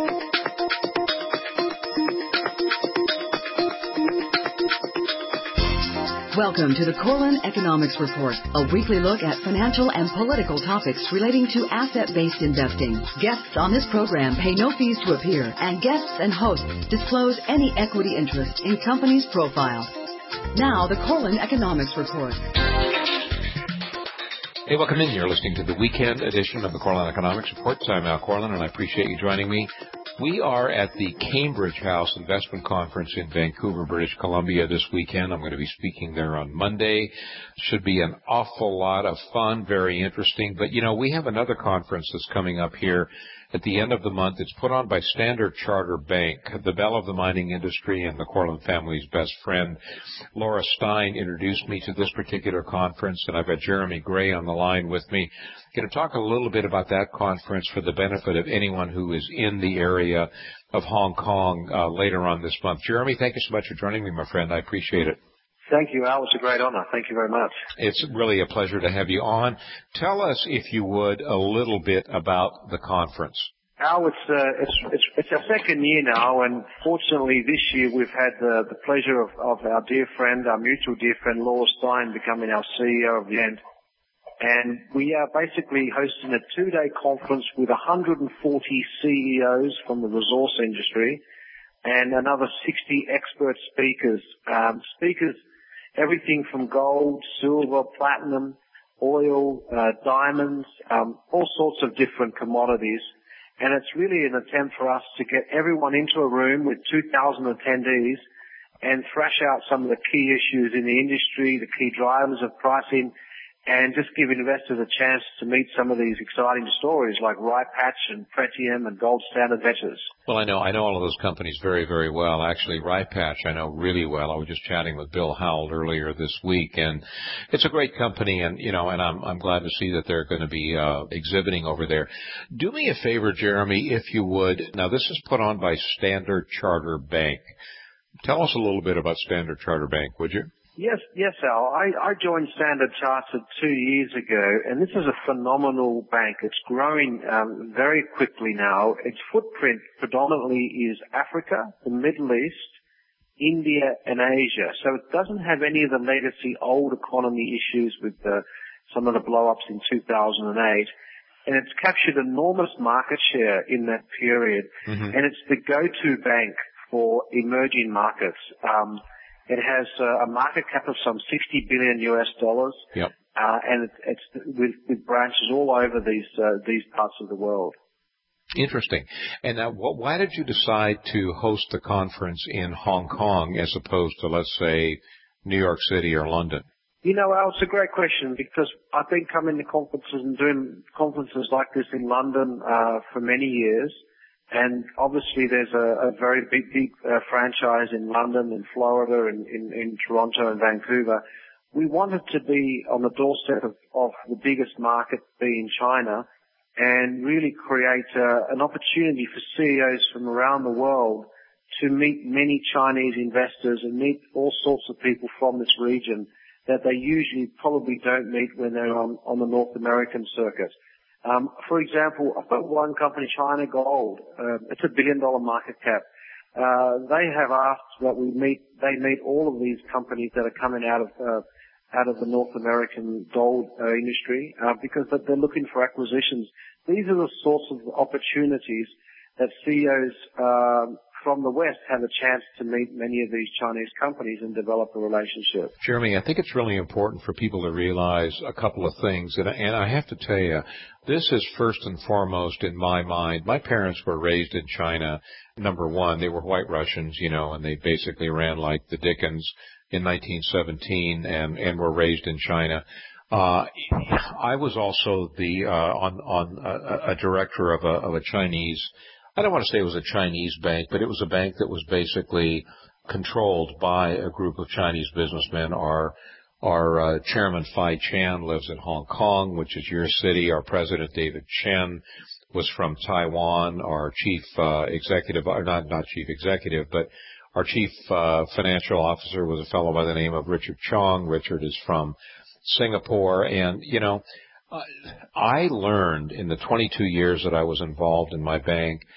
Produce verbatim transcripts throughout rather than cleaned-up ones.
Welcome to the Corlin Economics Report, a weekly look at financial and political topics relating to asset-based investing. Guests on this program pay no fees to appear, and guests and hosts disclose any equity interest in companies' profiles. Now, the Corlin Economics Report. Hey, welcome in. You're listening to the weekend edition of the Corlin Economics Report. I'm Al Corlin, and I appreciate you joining me. We are at the Cambridge House Investment Conference in Vancouver, British Columbia this weekend. I'm going to be speaking there on Monday. Should be an awful lot of fun, very interesting. But, you know, we have another conference that's coming up here at the end of the month. It's put on by Standard Chartered Bank, the belle of the mining industry and the Corlin family's best friend. Laura Stein introduced me to this particular conference, and I've got Jeremy Gray on the line with me. I'm going to talk a little bit about that conference for the benefit of anyone who is in the area of Hong Kong uh, later on this month. Jeremy, thank you so much for joining me, my friend. I appreciate it. Thank you, Al. It's a great honor. Thank you very much. It's really a pleasure to have you on. Tell us, if you would, a little bit about the conference. Al, it's, uh, it's, it's, it's our second year now, and fortunately this year we've had the, the pleasure of, of our dear friend, our mutual dear friend, Laura Stein, becoming our C E O of the event. And we are basically hosting a two-day conference with one hundred forty C E Os from the resource industry and another sixty expert speakers. Um, speakers, everything from gold, silver, platinum, oil, uh, diamonds, um, all sorts of different commodities. And it's really an attempt for us to get everyone into a room with two thousand attendees and thrash out some of the key issues in the industry, the key drivers of pricing, and just give investors a chance to meet some of these exciting stories like Ripatch and Pretium and Gold Standard Ventures. Well, I know I know all of those companies very, very well. Actually, Ripatch I know really well. I was just chatting with Bill Howell earlier this week, and it's a great company, and you know, and I'm I'm glad to see that they're going to be uh, exhibiting over there. Do me a favor, Jeremy, if you would. Now, this is put on by Standard Chartered Bank. Tell us a little bit about Standard Chartered Bank, would you? Yes, yes, Al. I, I joined Standard Chartered two years ago, and this is a phenomenal bank. It's growing um, very quickly now. Its footprint predominantly is Africa, the Middle East, India, and Asia. So it doesn't have any of the legacy old economy issues with the, some of the blow-ups in two thousand eight. And it's captured enormous market share in that period. Mm-hmm. And it's the go-to bank for emerging markets. Um, It has uh, a market cap of some sixty billion U S dollars, yep. uh, and it, it's with, with branches all over these uh, these parts of the world. Interesting. And now, why did you decide to host the conference in Hong Kong as opposed to, let's say, New York City or London? You know, Al, it's a great question because I've been coming to conferences and doing conferences like this in London uh, for many years. And obviously there's a, a very big, big uh, franchise in London, in Florida, in, in, in Toronto and Vancouver. We wanted to be on the doorstep of, of the biggest market, being China, and really create uh, an opportunity for C E Os from around the world to meet many Chinese investors and meet all sorts of people from this region that they usually probably don't meet when they're on, on the North American circuit. Um, for example, I've got one company, China Gold. Uh, it's a billion dollar market cap. Uh, they have asked that we meet, they meet all of these companies that are coming out of, uh, out of the North American gold uh, industry, uh, because they're looking for acquisitions. These are the sorts of opportunities that C E Os, uh, from the West have a chance to meet many of these Chinese companies and develop a relationship. Jeremy, I think it's really important for people to realize a couple of things. And, and I have to tell you, this is first and foremost in my mind. My parents were raised in China. Number one, they were white Russians, you know, and they basically ran like the Dickens in nineteen seventeen and, and were raised in China. Uh, I was also the, uh, on, on a, a director of a, of a Chinese, I don't want to say it was a Chinese bank, but it was a bank that was basically controlled by a group of Chinese businessmen. Our, our uh, chairman, Fai Chan, lives in Hong Kong, which is your city. Our president, David Chen, was from Taiwan. Our chief uh, executive, or not, not chief executive, but our chief uh, financial officer was a fellow by the name of Richard Chong. Richard is from Singapore. And, you know, I learned in the twenty-two years that I was involved in my bank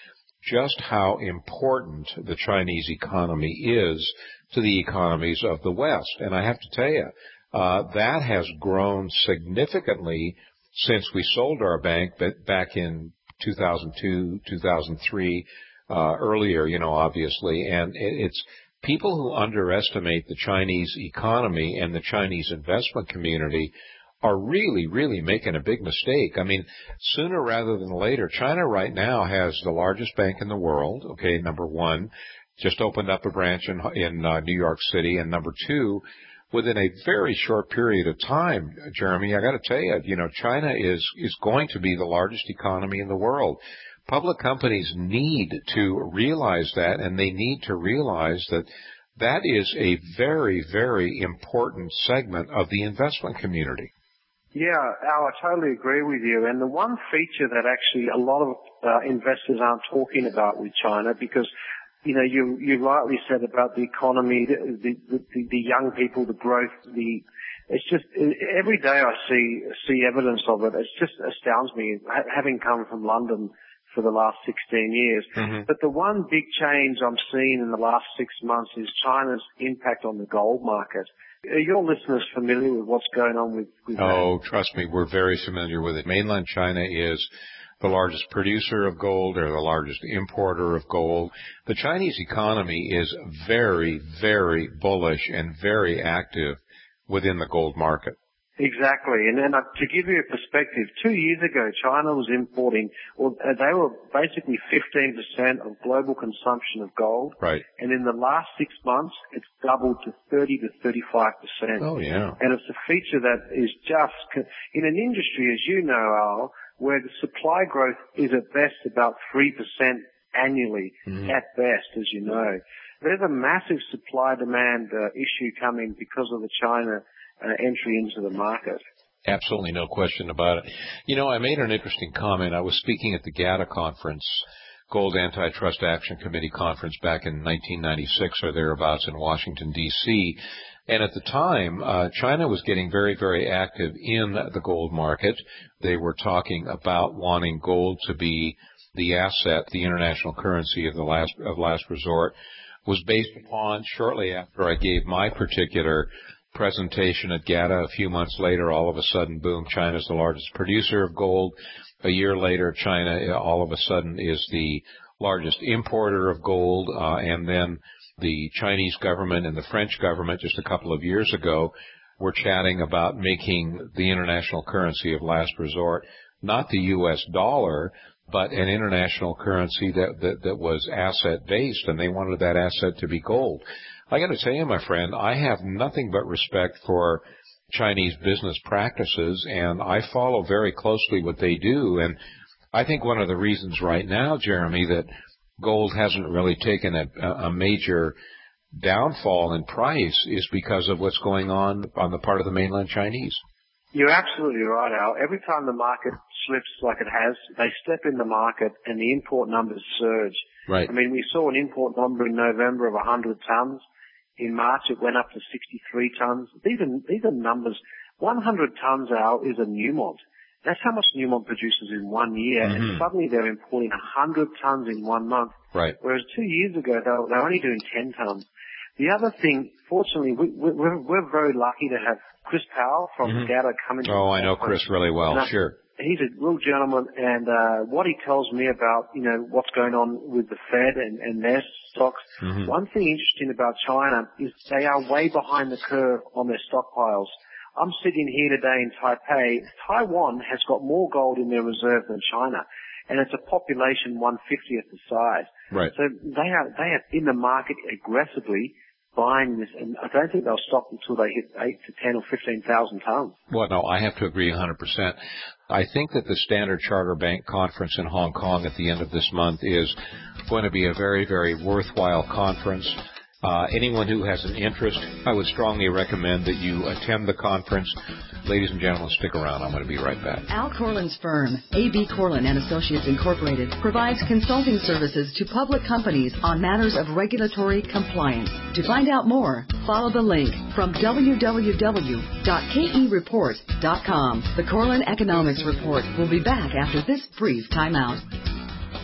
just how important the Chinese economy is to the economies of the West. And I have to tell you, uh, that has grown significantly since we sold our bank back in two thousand two, two thousand three, uh, earlier, you know, obviously. And it's people who underestimate the Chinese economy and the Chinese investment community are really, really making a big mistake. I mean, sooner rather than later, China right now has the largest bank in the world, okay, number one, just opened up a branch in, in uh, New York City, and number two, within a very short period of time, Jeremy, I got to tell you, you know, China is, is going to be the largest economy in the world. Public companies need to realize that, and they need to realize that that is a very, very important segment of the investment community. Yeah, Al, I totally agree with you. And the one feature that actually a lot of uh, investors aren't talking about with China, because, you know, you you rightly said about the economy, the the, the, the young people, the growth, the it's just every day I see see evidence of it. It just astounds me, having come from London for the last sixteen years. Mm-hmm. But the one big change I'm seeing in the last six months is China's impact on the gold market. Are your listeners familiar with what's going on with, with Oh, that? Trust me, we're very familiar with it. Mainland China is the largest producer of gold or the largest importer of gold. The Chinese economy is very, very bullish and very active within the gold market. Exactly. And then uh, to give you a perspective, two years ago, China was importing, well, uh, they were basically fifteen percent of global consumption of gold. Right. And in the last six months, it's doubled to thirty to thirty-five percent. Oh, yeah. And it's a feature that is just, in an industry, as you know, Al, where the supply growth is at best about three percent annually, mm-hmm. at best, as you know. There's a massive supply-demand uh, issue coming because of the China Uh, entry into the market. Absolutely, no question about it. You know, I made an interesting comment. I was speaking at the GATA conference, Gold Antitrust Action Committee conference, back in nineteen ninety-six or thereabouts in Washington, D C, and at the time, uh, China was getting very, very active in the gold market. They were talking about wanting gold to be the asset, the international currency of the last of last resort, was based upon, shortly after I gave my particular presentation at GATA, a few months later, all of a sudden, boom, China's the largest producer of gold. A year later, China all of a sudden is the largest importer of gold. Uh, and then the Chinese government and the French government just a couple of years ago were chatting about making the international currency of last resort not the U S dollar, but an international currency that, that, that was asset-based, and they wanted that asset to be gold. I got to tell you, my friend, I have nothing but respect for Chinese business practices, and I follow very closely what they do. And I think one of the reasons right now, Jeremy, that gold hasn't really taken a, a major downfall in price is because of what's going on on the part of the mainland Chinese. You're absolutely right, Al. Every time the market slips like it has, they step in the market and the import numbers surge. Right. I mean, we saw an import number in November of one hundred tons. In March, it went up to sixty-three tons. These are, these are numbers. one hundred tons, Al, is a Newmont. That's how much Newmont produces in one year, mm-hmm. and suddenly they're importing one hundred tons in one month. Right. Whereas two years ago, they were, they were only doing ten tons. The other thing, fortunately, we, we're, we're very lucky to have Chris Powell from mm-hmm. GATA coming. Oh, I know Chris really well. I, sure. He's a real gentleman, and uh, what he tells me about, you know, what's going on with the Fed and, and their stocks. Mm-hmm. One thing interesting about China is they are way behind the curve on their stockpiles. I'm sitting here today in Taipei. Taiwan has got more gold in their reserve than China, and it's a population one fiftieth the size. Right. So they are they are in the market aggressively buying this, and I don't think they'll stop until they hit eight to ten or fifteen thousand tons. Well, no, I have to agree one hundred percent. I think that the Standard Chartered Bank conference in Hong Kong at the end of this month is going to be a very, very worthwhile conference. Uh, anyone who has an interest, I would strongly recommend that you attend the conference. Ladies and gentlemen, stick around. I'm going to be right back. Al Corlin's firm, A B Corlin and Associates Incorporated, provides consulting services to public companies on matters of regulatory compliance. To find out more, follow the link from w w w dot k e report dot com. The Corlin Economics Report will be back after this brief timeout.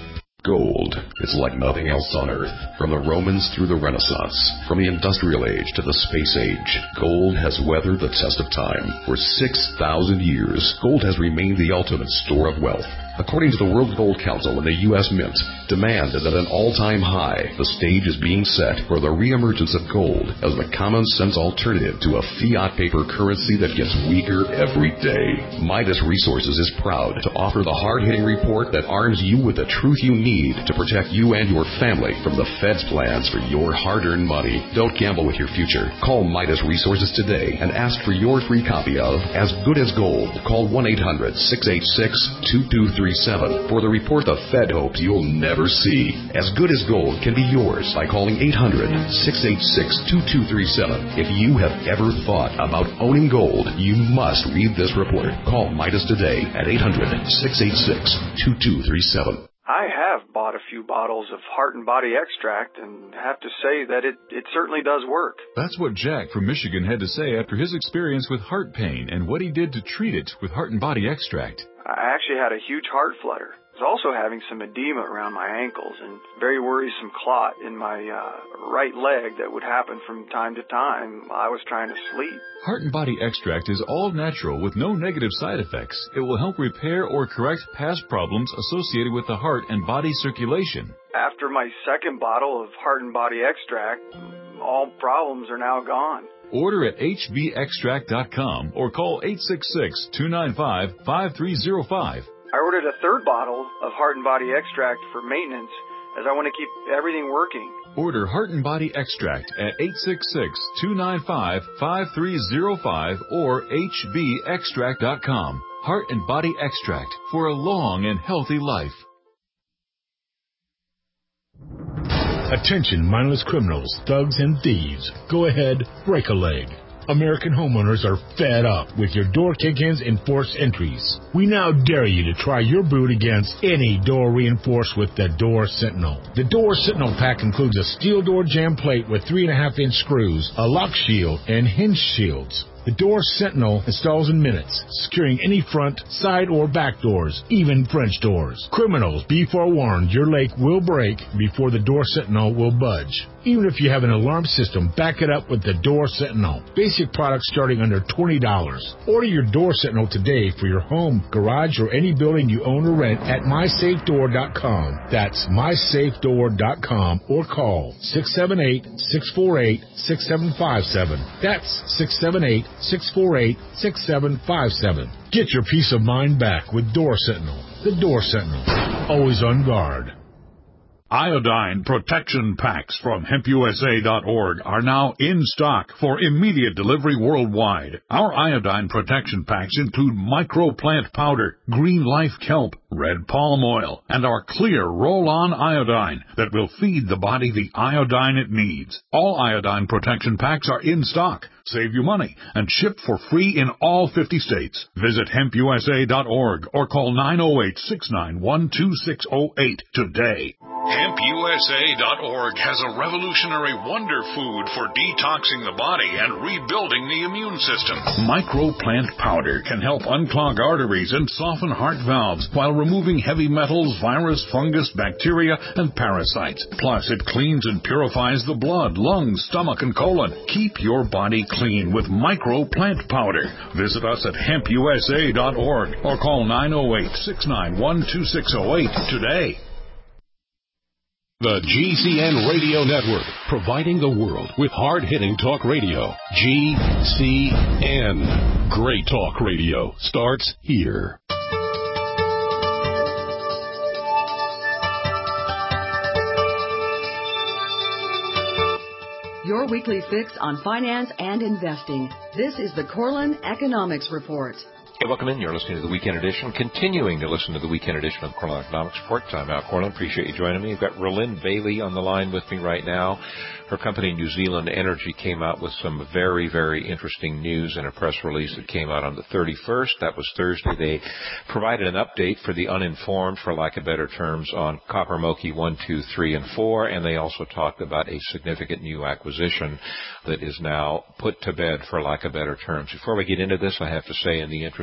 Gold is like nothing else on Earth. From the Romans through the Renaissance, from the Industrial Age to the Space Age, gold has weathered the test of time. For six thousand years, gold has remained the ultimate store of wealth. According to the World Gold Council and the U S Mint, demand is at an all-time high. The stage is being set for the reemergence of gold as the common-sense alternative to a fiat paper currency that gets weaker every day. Midas Resources is proud to offer the hard-hitting report that arms you with the truth you need to protect you and your family from the Fed's plans for your hard-earned money. Don't gamble with your future. Call Midas Resources today and ask for your free copy of As Good as Gold. Call one eight hundred, six eight six, two two three seven for the report the Fed hopes you'll never see. As Good as Gold can be yours by calling eight hundred, six eight six, two two three seven. If you have ever thought about owning gold, you must read this report. Call Midas today at eight hundred, six eight six, two two three seven. I have bought a few bottles of Heart and Body Extract and have to say that it, it certainly does work. That's what Jack from Michigan had to say after his experience with heart pain and what he did to treat it with Heart and Body Extract. I actually had a huge heart flutter. I was also having some edema around my ankles and very worrisome clot in my uh, right leg that would happen from time to time while I was trying to sleep. Heart and Body Extract is all natural with no negative side effects. It will help repair or correct past problems associated with the heart and body circulation. After my second bottle of Heart and Body Extract, all problems are now gone. Order at H B extract dot com or call eight six six, two nine five, five three zero five. I ordered a third bottle of Heart and Body Extract for maintenance as I want to keep everything working. Order Heart and Body Extract at eight six six, two nine five, five three zero five or H B extract dot com. Heart and Body Extract for a long and healthy life. Attention mindless criminals, thugs, and thieves. Go ahead, break a leg. American homeowners are fed up with your door kick-ins and forced entries. We now dare you to try your boot against any door reinforced with the Door Sentinel. The Door Sentinel pack includes a steel door jamb plate with three and a half inch screws, a lock shield, and hinge shields. The Door Sentinel installs in minutes, securing any front, side, or back doors, even French doors. Criminals, be forewarned, your leg will break before the Door Sentinel will budge. Even if you have an alarm system, back it up with the Door Sentinel. Basic products starting under twenty dollars. Order your Door Sentinel today for your home, garage, or any building you own or rent at my safe door dot com. That's my safe door dot com or call six seven eight, six four eight, six seven five seven. That's six seven eight, six four eight, six seven five seven. Get your peace of mind back with Door Sentinel. The Door Sentinel. Always on guard. Iodine protection packs from hemp U S A dot org are now in stock for immediate delivery worldwide. Our iodine protection packs include microplant powder, green life kelp, red palm oil, and our clear roll-on iodine that will feed the body the iodine it needs. All iodine protection packs are in stock. Save you money and ship for free in all fifty states. Visit hemp U S A dot org or call nine oh eight, six nine one, two six oh eight today. hemp U S A dot org has a revolutionary wonder food for detoxing the body and rebuilding the immune system. Microplant powder can help unclog arteries and soften heart valves while removing heavy metals, virus, fungus, bacteria, and parasites. Plus, it cleans and purifies the blood, lungs, stomach, and colon. Keep your body clean with Microplant powder. Visit us at hemp U S A dot org or call nine oh eight, six nine one, two six oh eight today. The G C N Radio Network, providing the world with hard-hitting talk radio. G C N. Great talk radio starts here. Your weekly fix on finance and investing. This is the Corlin Economics Report. Hey, welcome in. You're listening to the Weekend Edition. Continuing to listen to the Weekend Edition of the Corlin Economics Report. Time out, Corlin. Appreciate you joining me. I've got Rhylin Bailie on the line with me right now. Her company, New Zealand Energy, came out with some very, very interesting news in a press release that came out on the thirty-first. That was Thursday. They provided an update for the uninformed, for lack of better terms, on Copper Moki one, two, three, and four, and they also talked about a significant new acquisition that is now put to bed, for lack of better terms. Before we get into this, I have to say, in the interest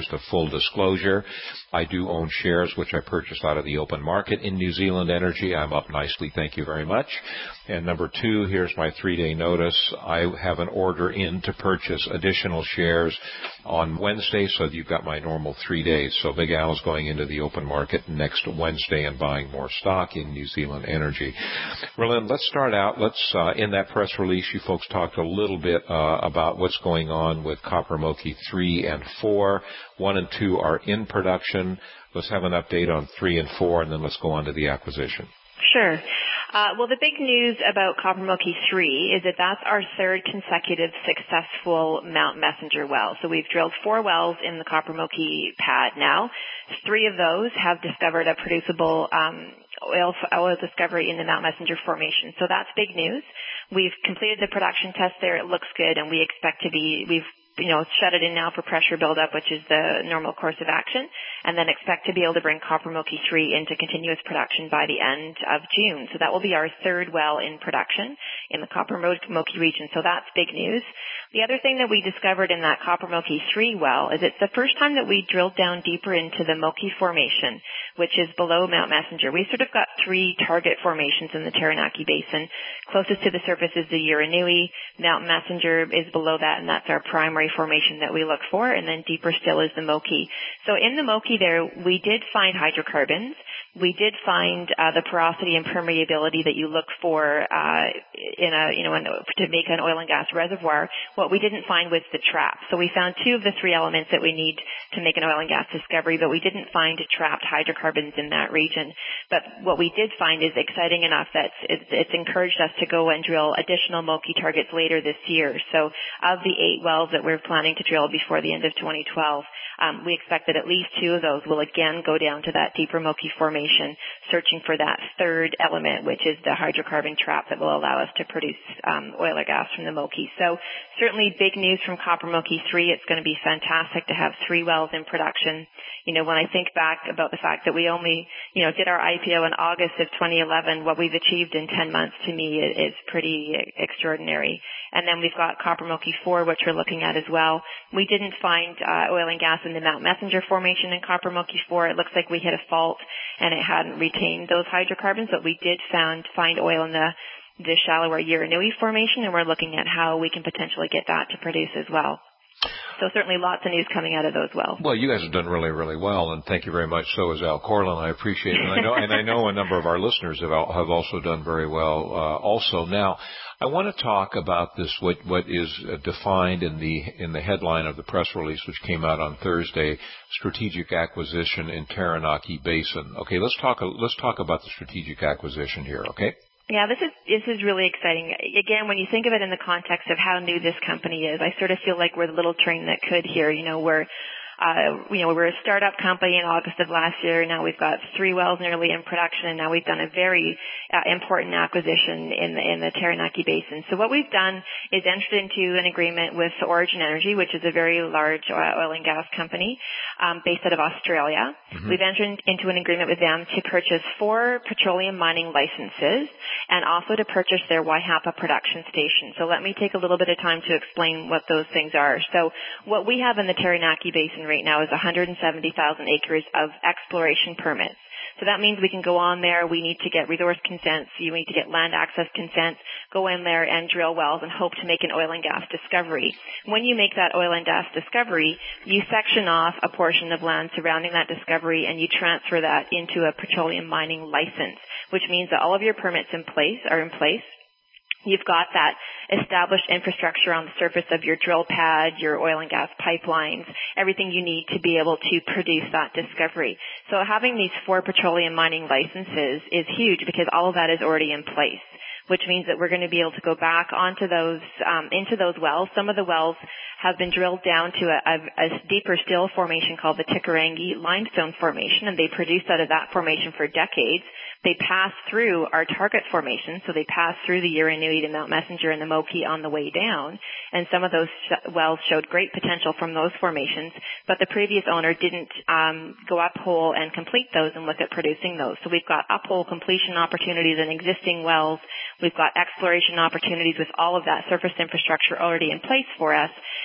just a full disclosure. I do own shares, which I purchased out of the open market in New Zealand Energy. I'm up nicely, thank you very much. And number two, here's my three-day notice. I have an order in to purchase additional shares on Wednesday, so you've got my normal three days. So Big Al is going into the open market next Wednesday and buying more stock in New Zealand Energy. Rhylin, let's start out. Let's uh, in that press release, you folks talked a little bit uh, about what's going on with Copper Moki three and four. one and two are in production. Let's have an update on three and four, and then let's go on to the acquisition. Sure. Uh, well, the big news about Copper Moki three is that that's our third consecutive successful Mount Messenger well. So we've drilled four wells in the Copper Moki pad now. Three of those have discovered a producible um, oil, oil discovery in the Mount Messenger formation. So that's big news. We've completed the production test there. It looks good, and we expect to be, we've you know, shut it in now for pressure buildup, which is the normal course of action, and then expect to be able to bring Copper Moki three into continuous production by the end of June. So that will be our third well in production in the Copper Moki region. So that's big news. The other thing that we discovered in that Copper Moki three well is it's the first time that we drilled down deeper into the Moki formation, which is below Mount Messenger. We've sort of got three target formations in the Taranaki Basin. Closest to the surface is the Uranui. Mount Messenger is below that, and that's our primary formation that we look for, and then deeper still is the Moki. So in the Moki there, we did find hydrocarbons. We did find uh, the porosity and permeability that you look for uh, in a, you know, in, to make an oil and gas reservoir. What we didn't find was the trap. So we found two of the three elements that we need to make an oil and gas discovery, but we didn't find trapped hydrocarbons in that region. But what we did find is exciting enough that it's, it's encouraged us to go and drill additional Moki targets later this year. So of the eight wells that we're planning to drill before the end of twenty twelve, um, we expect that at least two of those will again go down to that deeper Moki formation, searching for that third element, which is the hydrocarbon trap that will allow us to produce um, oil or gas from the Moki. So certainly big news from Copper Moki three. It's going to be fantastic to have three wells in production. You know, when I think back about the fact that we only, you know, did our I P O in August of twenty eleven, what we've achieved in ten months to me is pretty extraordinary. And then we've got Copper Moki four, which we're looking at as well. We didn't find uh, oil and gas in the Mount Messenger formation in Copper Moki four. It looks like we hit a fault and it hadn't retained those hydrocarbons, but we did found, find oil in the, the shallower Uranui formation, and we're looking at how we can potentially get that to produce as well. So certainly lots of news coming out of those wells. Well, you guys have done really, really well, and thank you very much. So has Al Corlin. I appreciate it. And I know, and I know a number of our listeners have, have also done very well uh, also. Now, I want to talk about this, what, what is defined in the in the headline of the press release, which came out on Thursday, strategic acquisition in Taranaki Basin. Okay, let's talk, let's talk about the strategic acquisition here, okay? Yeah, this is this is really exciting. Again, when you think of it in the context of how new this company is, I sort of feel like we're the little train that could here. You know, we're Uh, you know, we were a startup company in August of last year. Now we've got three wells nearly in production, and now we've done a very uh, important acquisition in the, in the Taranaki Basin. So what we've done is entered into an agreement with Origin Energy, which is a very large oil and gas company um, based out of Australia. Mm-hmm. We've entered into an agreement with them to purchase four petroleum mining licenses and also to purchase their Waihapa production station. So let me take a little bit of time to explain what those things are. So what we have in the Taranaki Basin right now is one hundred seventy thousand acres of exploration permits. So that means we can go on there. We need to get resource consents. You need to get land access consents, go in there and drill wells and hope to make an oil and gas discovery. When you make that oil and gas discovery, you section off a portion of land surrounding that discovery and you transfer that into a petroleum mining license, which means that all of your permits in place are in place. You've got that established infrastructure on the surface of your drill pad, your oil and gas pipelines, everything you need to be able to produce that discovery. So having these four petroleum mining licenses is huge because all of that is already in place, which means that we're going to be able to go back onto those, um, into those wells. Some of the wells have been drilled down to a, a, a deeper still formation called the Tikarangi limestone formation, and they produced out of that formation for decades. They pass through our target formation, so they pass through the Uranui, the Mount Messenger, and the Moki on the way down, and some of those sh- wells showed great potential from those formations, but the previous owner didn't um, go uphole and complete those and look at producing those. So we've got uphole completion opportunities in existing wells. We've got exploration opportunities with all of that surface infrastructure already in place for us,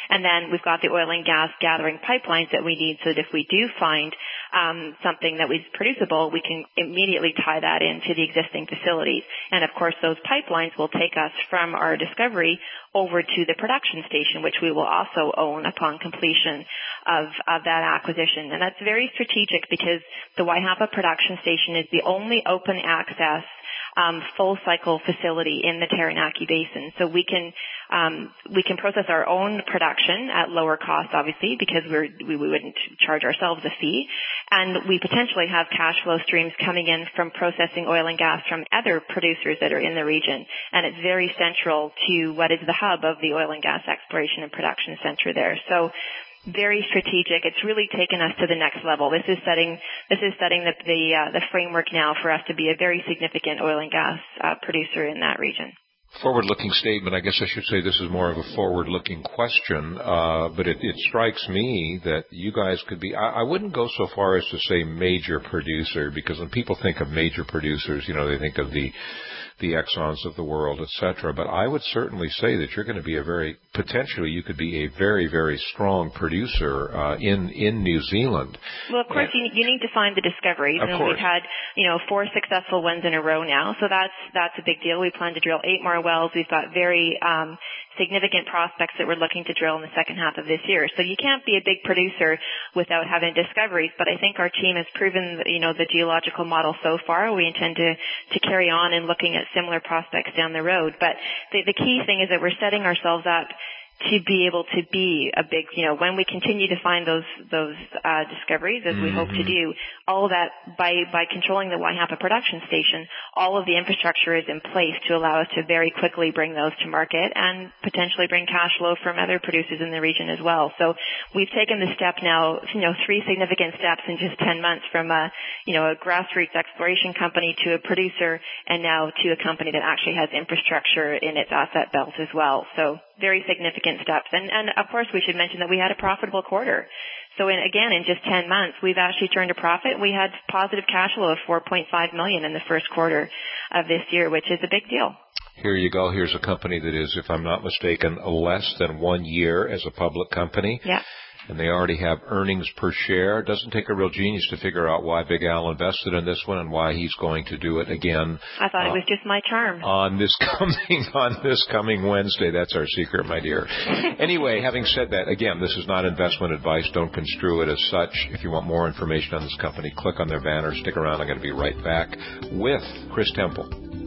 And then we've got the oil and gas gathering pipelines that we need so that if we do find um, something that is producible, we can immediately tie that into the existing facilities. And of course, those pipelines will take us from our discovery over to the production station, which we will also own upon completion of, of that acquisition. And that's very strategic because the Waihapa production station is the only open access Um, full cycle facility in the Taranaki Basin. So we can um, we can process our own production at lower cost, obviously, because we're, we, we wouldn't charge ourselves a fee. And we potentially have cash flow streams coming in from processing oil and gas from other producers that are in the region. And it's very central to what is the hub of the oil and gas exploration and production center there. So very strategic. It's really taken us to the next level. This is setting this is setting the the, uh, the framework now for us to be a very significant oil and gas uh, producer in that region. Forward-looking statement. I guess I should say this is more of a forward-looking question, uh, but it, it strikes me that you guys could be, I, I wouldn't go so far as to say major producer, because when people think of major producers, you know, they think of the the Exxons of the world, et cetera. But I would certainly say that you're going to be a very, potentially you could be a very, very strong producer uh, in in New Zealand. Well, of course, and, you, you need to find the discoveries. Of and course. We've had, you know, four successful ones in a row now, so that's that's a big deal. We plan to drill eight more wells. We've got very um, significant prospects that we're looking to drill in the second half of this year. So you can't be a big producer without having discoveries, but I think our team has proven, you know, the geological model so far. We intend to, to carry on in looking at similar prospects down the road. But the, the key thing is that we're setting ourselves up to be able to be a big, you know, when we continue to find those those uh, discoveries, as we mm-hmm. hope to do, all of that, by, by controlling the Waihapa production station, all of the infrastructure is in place to allow us to very quickly bring those to market and potentially bring cash flow from other producers in the region as well. So we've taken the step now, you know, three significant steps in just ten months from a, you know, a grassroots exploration company to a producer and now to a company that actually has infrastructure in its asset belt as well. So very significant steps. And, and of course, we should mention that we had a profitable quarter. So in, again, in just ten months, we've actually turned a profit. We had positive cash flow of four point five million dollars in the first quarter of this year, which is a big deal. Here you go. Here's a company that is, if I'm not mistaken, less than one year as a public company. Yeah. And they already have earnings per share. It doesn't take a real genius to figure out why Big Al invested in this one and why he's going to do it again. I thought uh, it was just my charm. On this coming on this coming Wednesday. That's our secret, my dear. Anyway, having said that, again, this is not investment advice. Don't construe it as such. If you want more information on this company, click on their banner. Stick around. I'm going to be right back with Chris Temple.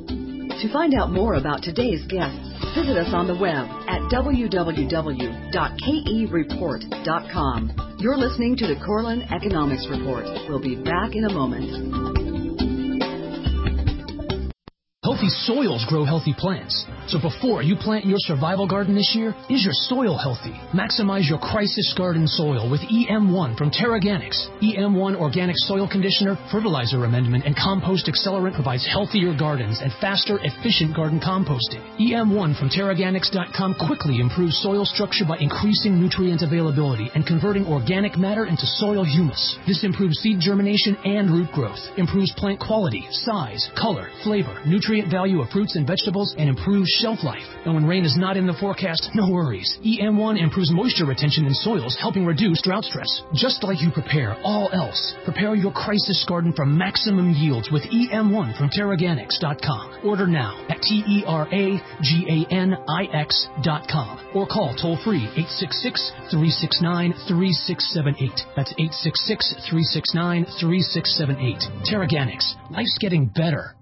To find out more about today's guests, visit us on the web at w w w dot k e report dot com. You're listening to the Corlin Economics Report. We'll be back in a moment. Healthy soils grow healthy plants. So before you plant your survival garden this year, is your soil healthy? Maximize your crisis garden soil with E M one from Terraganics. E M one Organic Soil Conditioner, Fertilizer Amendment, and Compost Accelerant provides healthier gardens and faster, efficient garden composting. E M one from Terraganics dot com quickly improves soil structure by increasing nutrient availability and converting organic matter into soil humus. This improves seed germination and root growth, improves plant quality, size, color, flavor, nutrient value of fruits and vegetables, and improves shelf life. And when rain is not in the forecast, no worries. E M one improves moisture retention in soils, helping reduce drought stress. Just like you prepare all else, prepare your crisis garden for maximum yields with E M one from Terraganics dot com. Order now at T E R A G A N I X dot com or call toll-free eight six six, three six nine, three six seven eight. That's eight six six, three six nine, three six seven eight. Terraganics. Life's getting better.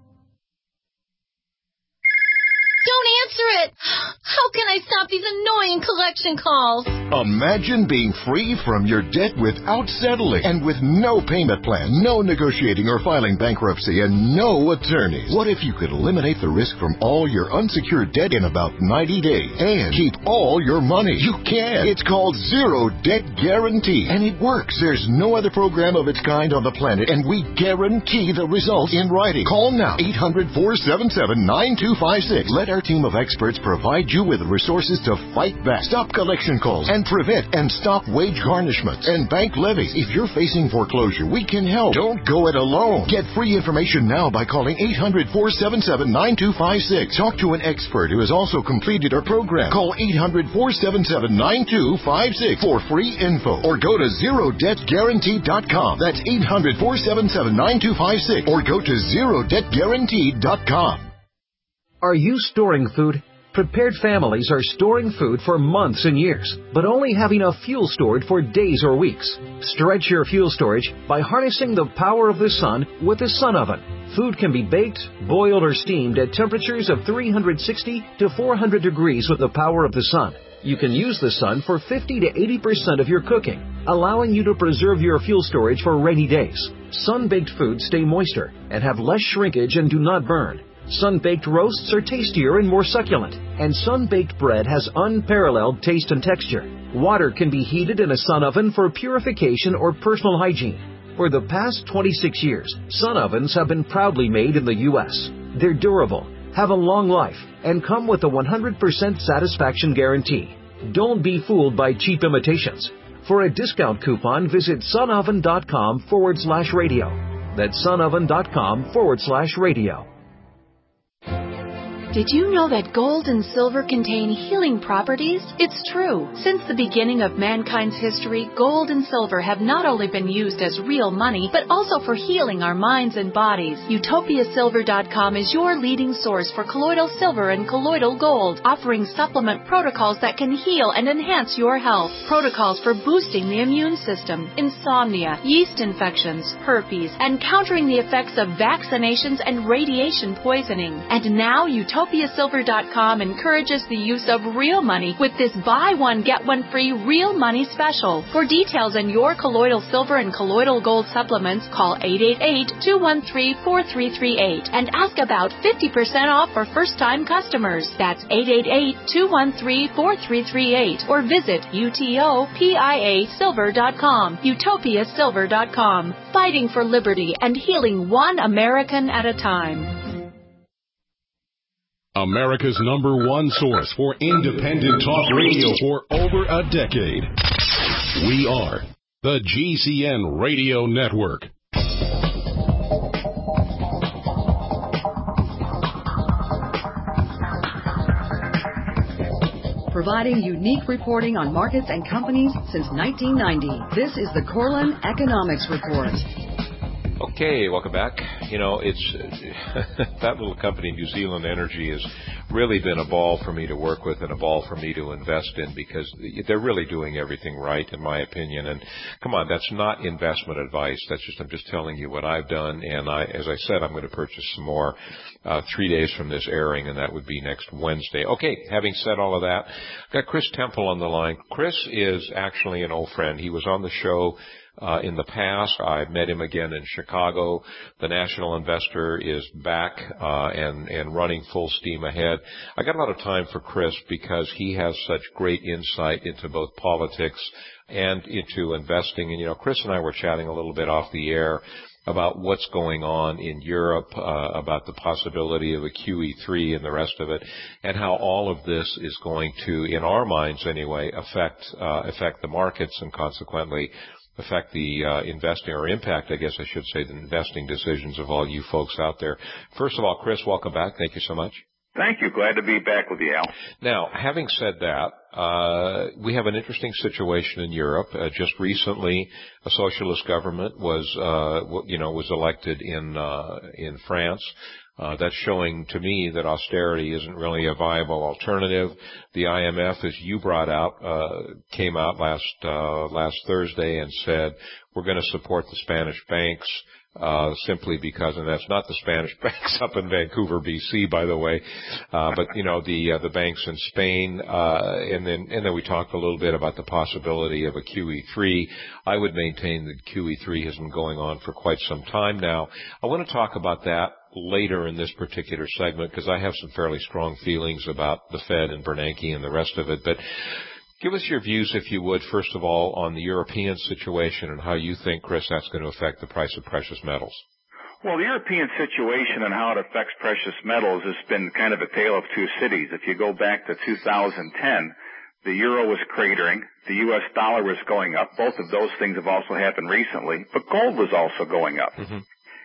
Don't answer it! How can I stop these annoying collection calls? Imagine being free from your debt without settling and with no payment plan, no negotiating or filing bankruptcy, and no attorneys. What if you could eliminate the risk from all your unsecured debt in about ninety days and keep all your money? You can. It's called Zero Debt Guarantee, and it works. There's no other program of its kind on the planet, and we guarantee the results in writing. Call now, eight hundred, four seven seven, nine two five six. Let our team of experts experts provide you with resources to fight back, stop collection calls, and prevent and stop wage garnishments and bank levies. If you're facing foreclosure, we can help. Don't go it alone. Get free information now by calling eight hundred, four seven seven, nine two five six. Talk to an expert who has also completed our program. Call eight hundred, four seven seven, nine two five six for free info or go to zero debt guarantee dot com. That's eight hundred, four seven seven, nine two five six or go to zero debt guarantee dot com. Are you storing food? Prepared families are storing food for months and years, but only have enough fuel stored for days or weeks. Stretch your fuel storage by harnessing the power of the sun with a sun oven. Food can be baked, boiled, or steamed at temperatures of three hundred sixty to four hundred degrees with the power of the sun. You can use the sun for fifty to eighty percent of your cooking, allowing you to preserve your fuel storage for rainy days. Sun-baked foods stay moister and have less shrinkage and do not burn. Sun-baked roasts are tastier and more succulent, and sun-baked bread has unparalleled taste and texture. Water can be heated in a sun oven for purification or personal hygiene. For the past twenty-six years, sun ovens have been proudly made in the U S They're durable, have a long life, and come with a one hundred percent satisfaction guarantee. Don't be fooled by cheap imitations. For a discount coupon, visit sunoven.com forward slash radio. That's sunoven.com forward slash radio. Did you know that gold and silver contain healing properties? It's true. Since the beginning of mankind's history, gold and silver have not only been used as real money, but also for healing our minds and bodies. Utopia Silver dot com is your leading source for colloidal silver and colloidal gold, offering supplement protocols that can heal and enhance your health. Protocols for boosting the immune system, insomnia, yeast infections, herpes, and countering the effects of vaccinations and radiation poisoning. And now Utopia Utopia Silver dot com encourages the use of real money with this buy one, get one free real money special. For details on your colloidal silver and colloidal gold supplements, call eight eight eight, two one three, four three three eight and ask about fifty percent off for first-time customers. That's eight eight eight, two one three, four three three eight or visit utopia silver dot com. Utopia Silver dot com. Fighting for liberty and healing one American at a time. America's number one source for independent talk radio for over a decade. We are the G C N Radio Network. Providing unique reporting on markets and companies since nineteen ninety. This is the Corlin Economics Report. Okay, welcome back. You know, it's that little company, New Zealand Energy, has really been a ball for me to work with and a ball for me to invest in because they're really doing everything right, in my opinion. And come on, that's not investment advice. That's just I'm just telling you what I've done. And I, as I said, I'm going to purchase some more uh, three days from this airing, and that would be next Wednesday. Okay, having said all of that, I've got Chris Temple on the line. Chris is actually an old friend. He was on the show Uh, in the past. I met him again in Chicago. The National Investor is back uh, and, and running full steam ahead. I got a lot of time for Chris because he has such great insight into both politics and into investing. And, you know, Chris and I were chatting a little bit off the air about what's going on in Europe, uh, about the possibility of a Q E three and the rest of it, and how all of this is going to, in our minds anyway, affect uh, affect the markets and consequently affect the uh, investing or impact, I guess I should say, the investing decisions of all you folks out there. First of all, Chris, welcome back. Thank you so much. Thank you. Glad to be back with you, Al. Now, having said that, uh, we have an interesting situation in Europe. Uh, just recently, a socialist government was, uh, you know, was elected in uh, in France. Uh, that's showing to me that austerity isn't really a viable alternative. The I M F, as you brought out, uh, came out last uh, last Thursday and said we're going to support the Spanish banks. Uh, simply because, and that's not the Spanish banks up in Vancouver, B C, by the way, uh, but, you know, the, uh, the banks in Spain, uh, and then, and then we talked a little bit about the possibility of a Q E three. I would maintain that Q E three has been going on for quite some time now. I want to talk about that later in this particular segment because I have some fairly strong feelings about the Fed and Bernanke and the rest of it, but give us your views, if you would, first of all, on the European situation and how you think, Chris, that's going to affect the price of precious metals. Well, the European situation and how it affects precious metals has been kind of a tale of two cities. If you go back to two thousand ten, the euro was cratering, the U S dollar was going up. Both of those things have also happened recently, but gold was also going up. Mm-hmm.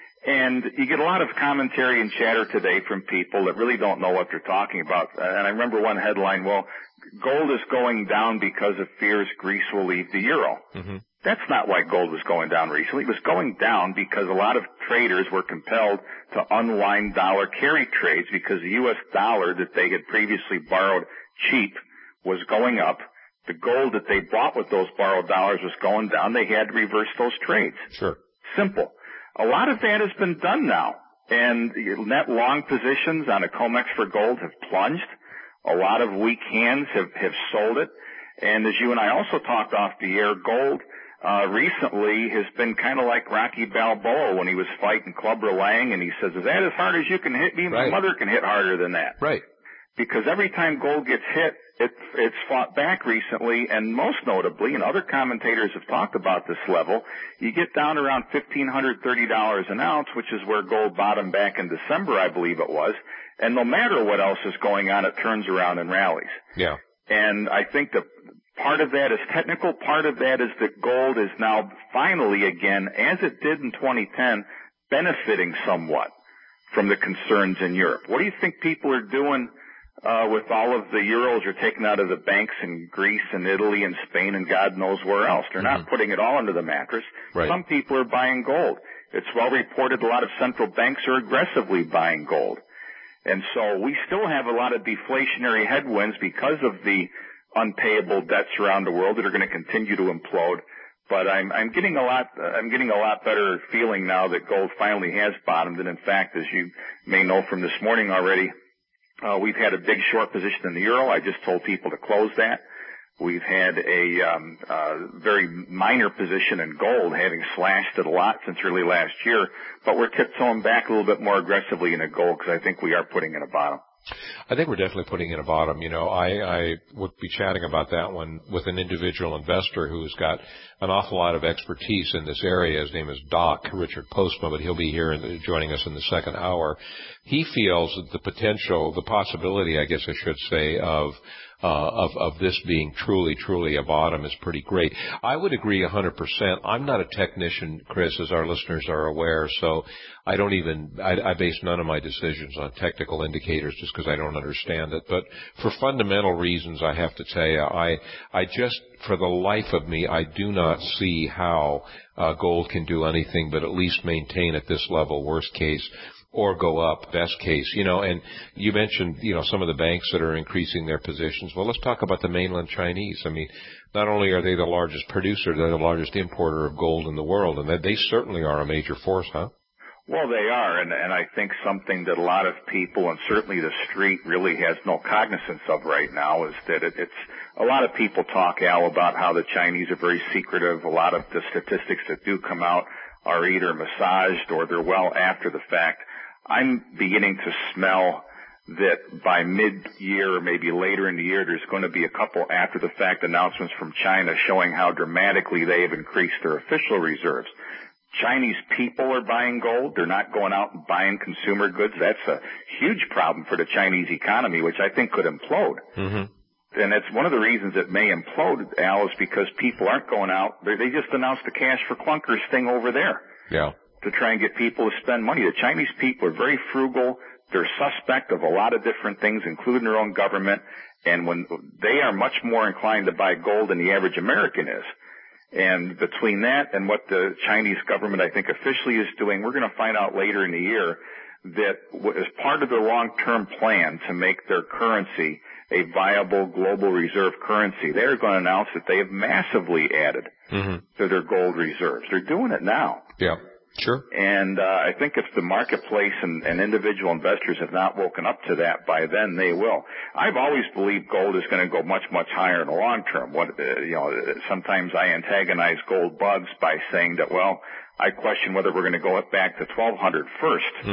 And you get a lot of commentary and chatter today from people that really don't know what they're talking about. And I remember one headline, well, gold is going down because of fears Greece will leave the euro. Mm-hmm. That's not why gold was going down recently. It was going down because a lot of traders were compelled to unwind dollar carry trades because the U S dollar that they had previously borrowed cheap was going up. The gold that they bought with those borrowed dollars was going down. They had to reverse those trades. Sure. Simple. A lot of that has been done now, and net long positions on a COMEX for gold have plunged. A lot of weak hands have, have sold it. And as you and I also talked off the air, gold uh, recently has been kind of like Rocky Balboa when he was fighting Clubber Lang, and he says, is that as hard as you can hit me? Right. My mother can hit harder than that. Right. Because every time gold gets hit, it, it's fought back recently, and most notably, and other commentators have talked about this level, you get down around fifteen thirty dollars an ounce, which is where gold bottomed back in December, I believe it was, and no matter what else is going on, it turns around and rallies. Yeah. And I think that part of that is technical, part of that is that gold is now finally again, as it did in twenty ten, benefiting somewhat from the concerns in Europe. What do you think people are doing Uh, with all of the euros are taken out of the banks in Greece and Italy and Spain and God knows where else? They're mm-hmm. not putting it all under the mattress. Right. Some people are buying gold. It's well reported a lot of central banks are aggressively buying gold. And so we still have a lot of deflationary headwinds because of the unpayable debts around the world that are going to continue to implode. But I'm, I'm getting a lot, uh, I'm getting a lot better feeling now that gold finally has bottomed. And in fact, as you may know from this morning already, Uh, we've had a big short position in the euro. I just told people to close that. We've had a um, uh, very minor position in gold, having slashed it a lot since early last year. But we're tiptoeing back a little bit more aggressively into gold because I think we are putting in a bottom. I think we're definitely putting in a bottom. You know, I, I would be chatting about that one with an individual investor who's got an awful lot of expertise in this area. His name is Doc, Richard Postma, but he'll be here and joining us in the second hour. He feels that the potential, the possibility, I guess I should say, of Uh, of, of this being truly, truly a bottom is pretty great. I would agree one hundred percent. I'm not a technician, Chris, as our listeners are aware, so I don't even, I, I base none of my decisions on technical indicators just because I don't understand it. But for fundamental reasons, I have to tell you, I, I just, for the life of me, I do not see how uh, gold can do anything but at least maintain at this level, worst case, or go up, best case. You know, and you mentioned, you know, some of the banks that are increasing their positions. Well, let's talk about the mainland Chinese. I mean, not only are they the largest producer, they're the largest importer of gold in the world, and they certainly are a major force, huh? Well, they are, and, and I think something that a lot of people, and certainly the street, really has no cognizance of right now is that it, it's a lot of people talk, Al, about how the Chinese are very secretive. A lot of the statistics that do come out are either massaged or they're well after the fact. I'm beginning to smell that by mid-year or maybe later in the year, there's going to be a couple after-the-fact announcements from China showing how dramatically they have increased their official reserves. Chinese people are buying gold. They're not going out and buying consumer goods. That's a huge problem for the Chinese economy, which I think could implode. Mm-hmm. And that's one of the reasons it may implode, Al, is because people aren't going out. They, they just announced the cash for clunkers thing over there. Yeah. To try and get people to spend money. The Chinese people are very frugal. They're suspect of a lot of different things, including their own government. And when they are much more inclined to buy gold than the average American is. And between that and what the Chinese government, I think, officially is doing, we're going to find out later in the year that as part of their long-term plan to make their currency a viable global reserve currency, they're going to announce that they have massively added mm-hmm. to their gold reserves. They're doing it now. Yeah. Sure. And uh, I think if the marketplace and, and individual investors have not woken up to that by then, they will. I've always believed gold is going to go much, much higher in the long term. What uh, you know, sometimes I antagonize gold bugs by saying that, well, I question whether we're going to go back to twelve hundred first. Mm-hmm.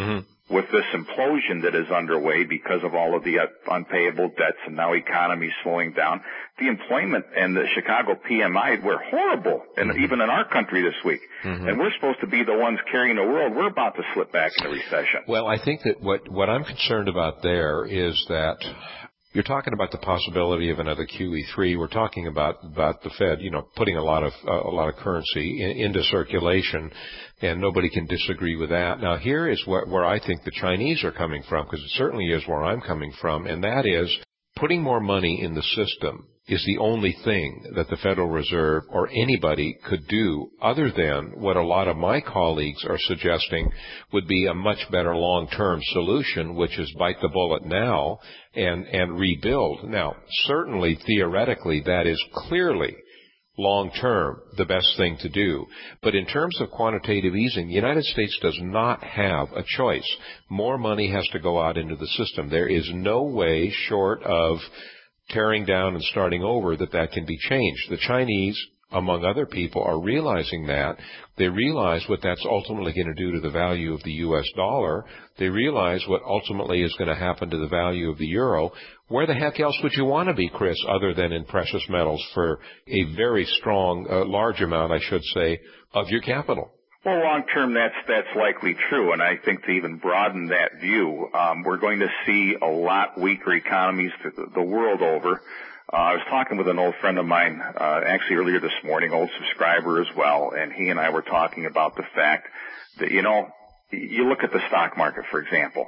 with this implosion that is underway because of all of the unpayable debts and now economy slowing down, the employment and the Chicago P M I were horrible, and mm-hmm. even in our country this week. Mm-hmm. And we're supposed to be the ones carrying the world. We're about to slip back into recession. Well, I think that what, what I'm concerned about there is that you're talking about the possibility of another Q E three. We're talking about, about the Fed, you know, putting a lot of, uh, a lot of currency in, into circulation, and nobody can disagree with that. Now, here is where, where I think the Chinese are coming from, because it certainly is where I'm coming from, and that is putting more money in the system is the only thing that the Federal Reserve or anybody could do other than what a lot of my colleagues are suggesting would be a much better long-term solution, which is bite the bullet now and, and rebuild. Now, certainly, theoretically, that is clearly long-term the best thing to do. But in terms of quantitative easing, the United States does not have a choice. More money has to go out into the system. There is no way short of tearing down and starting over that that can be changed. The Chinese, among other people, are realizing that. They realize what that's ultimately going to do to the value of the U S dollar. They realize what ultimately is going to happen to the value of the euro. Where the heck else would you want to be, Chris, other than in precious metals for a very strong, uh, large amount, I should say, of your capital? Well, long term, that's that's likely true, and I think to even broaden that view, um, we're going to see a lot weaker economies the world over. Uh, I was talking with an old friend of mine, uh, actually earlier this morning, old subscriber as well, and he and I were talking about the fact that, you know, you look at the stock market, for example,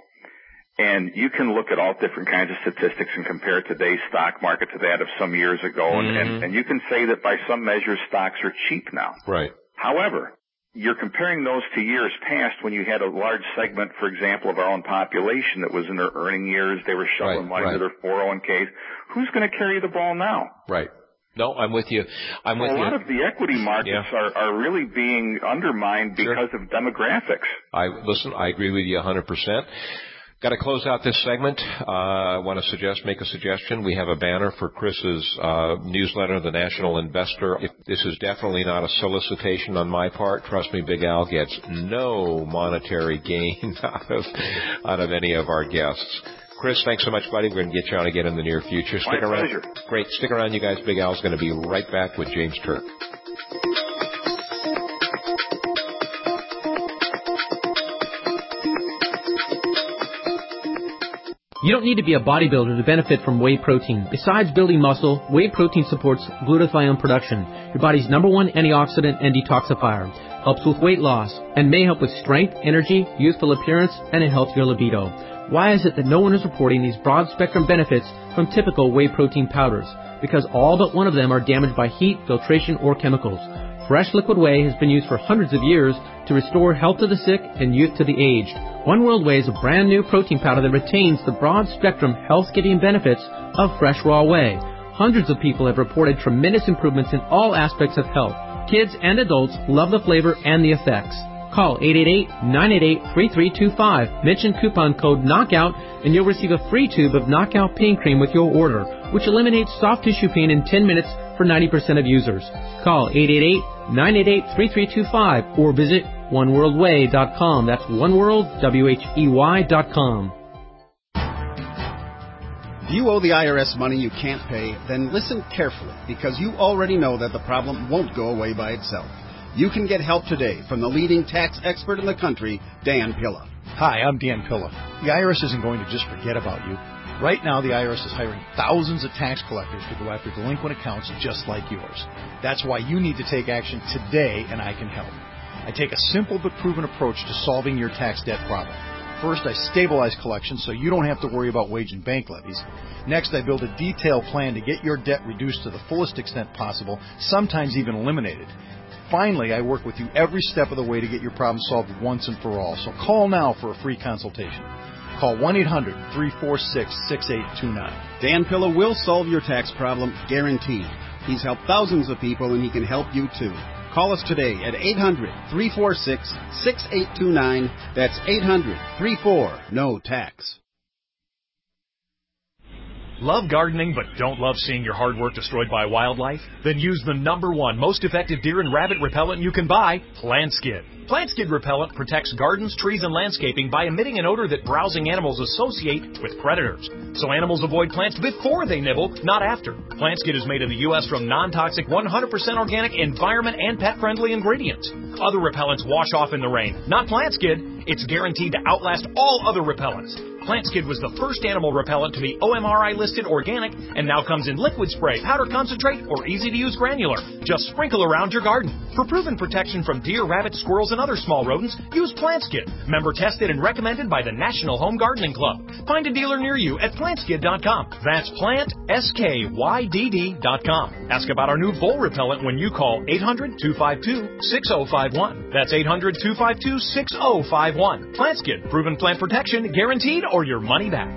and you can look at all different kinds of statistics and compare today's stock market to that of some years ago, mm-hmm. and, and, and you can say that by some measures stocks are cheap now. Right. However, you're comparing those to years past when you had a large segment, for example, of our own population that was in their earning years. They were shoveling money into their four oh one k's. Who's going to carry the ball now? Right. No, I'm with you. I'm with well, you. A lot of the equity markets yeah. are, are really being undermined because sure. of demographics. I listen, I agree with you one hundred percent. Got to close out this segment. Uh, I want to suggest, make a suggestion. We have a banner for Chris's uh, newsletter, The National Investor. If this is definitely not a solicitation on my part. Trust me, Big Al gets no monetary gain out of out of any of our guests. Chris, thanks so much, buddy. We're going to get you on again in the near future. Stick my around. Pleasure. Great. Stick around, you guys. Big Al's going to be right back with James Turk. You don't need to be a bodybuilder to benefit from whey protein. Besides building muscle, whey protein supports glutathione production, your body's number one antioxidant and detoxifier, helps with weight loss, and may help with strength, energy, youthful appearance, and a healthier libido. Why is it that no one is reporting these broad-spectrum benefits from typical whey protein powders? Because all but one of them are damaged by heat, filtration, or chemicals. Fresh liquid whey has been used for hundreds of years to restore health to the sick and youth to the aged. One World Whey is a brand new protein powder that retains the broad-spectrum health-giving benefits of fresh raw whey. Hundreds of people have reported tremendous improvements in all aspects of health. Kids and adults love the flavor and the effects. Call eight eight eight, nine eight eight, three three two five. Mention coupon code KNOCKOUT and you'll receive a free tube of Knockout Pain Cream with your order, which eliminates soft tissue pain in ten minutes for ninety percent of users. Call eight eight eight, nine eight eight, three three two five or visit one world way dot com. That's oneworld, W H E Y dot com. If you owe the I R S money you can't pay, then listen carefully, because you already know that the problem won't go away by itself. You can get help today from the leading tax expert in the country, Dan Pilla. Hi, I'm Dan Pilla. The I R S isn't going to just forget about you. Right now, the I R S is hiring thousands of tax collectors to go after delinquent accounts just like yours. That's why you need to take action today, and I can help. I take a simple but proven approach to solving your tax debt problem. First, I stabilize collections so you don't have to worry about wage and bank levies. Next, I build a detailed plan to get your debt reduced to the fullest extent possible, sometimes even eliminated. Finally, I work with you every step of the way to get your problem solved once and for all. So call now for a free consultation. Call one eight hundred, three four six, six eight two nine. Dan Pilla will solve your tax problem, guaranteed. He's helped thousands of people, and he can help you too. Call us today at eight hundred, three four six, six eight two nine. That's eight hundred, three four, N O Tax. Love gardening but don't love seeing your hard work destroyed by wildlife? Then use the number one most effective deer and rabbit repellent you can buy, Plant Skid. Plant Skid repellent protects gardens, trees, and landscaping by emitting an odor that browsing animals associate with predators. So animals avoid plants before they nibble, not after. Plant Skid is made in the U S from non-toxic, one hundred percent organic, environment, and pet-friendly ingredients. Other repellents wash off in the rain. Not Plant Skid. It's guaranteed to outlast all other repellents. Plant Skid was the first animal repellent to be O M R I listed organic and now comes in liquid spray, powder concentrate, or easy-to-use granular. Just sprinkle around your garden. For proven protection from deer, rabbits, squirrels, and other small rodents, use Plant Skid. Member tested and recommended by the National Home Gardening Club. Find a dealer near you at plant skid dot com. That's plant, S K Y D D dot com. Ask about our new vole repellent when you call eight hundred, two five two, six oh five one. That's eight hundred, two five two, six oh five one. Plant Skid. Proven plant protection, guaranteed, or your money back.